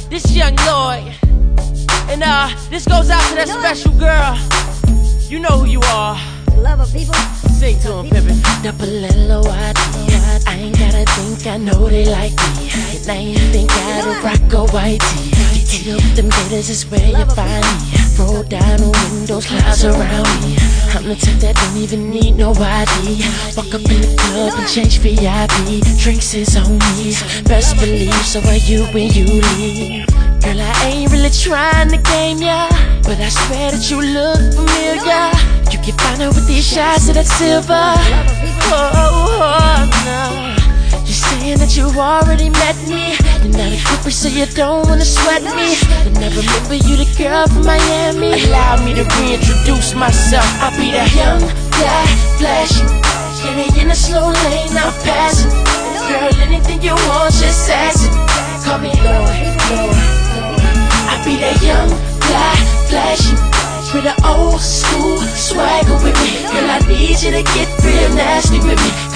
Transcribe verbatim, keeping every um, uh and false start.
This young Lloyd. And uh, this goes out to that special girl. You know who you are. Love of people. Sing to him, pimpin'. Double L O I D. I ain't gotta think, I know they like me. And I ain't think I don't rock a white tee. You tell them haters is where you find me. Roll down the windows, clouds around me. I'm the type that don't even need no I D. Walk up in the club and change V I P. Drinks is on me, best believe. So are you when you leave. Girl, I ain't really trying to game ya, but I swear that you look familiar. You can find her with these shots of that silver. Oh, oh, oh, no. You're saying that you already met me. You're not a groupie, so you don't wanna sweat me. And I remember you the girl from Miami. Allow me to reintroduce myself. I'll be that Young, fly, flashing. Get it in a slow lane, I'm passing. Girl, anything you want, just ask it. Call me Lloyd, Lloyd. I be that young, fly, flashing, with an old school swagger with me. Girl, I need you to get real nasty with me.